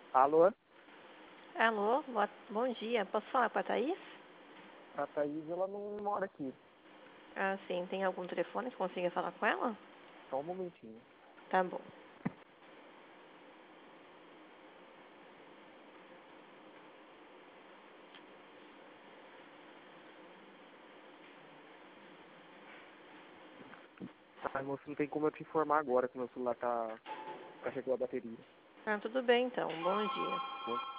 Alô? Alô, bom dia. Posso falar com a Thaís? A Thaís, ela não mora aqui. Ah, sim. Tem algum telefone que consiga falar com ela? Só um momentinho. Tá bom. Ai, moço, não tem como eu te informar agora que meu celular carregou a bateria. Ah, tudo bem então. Bom dia. Né?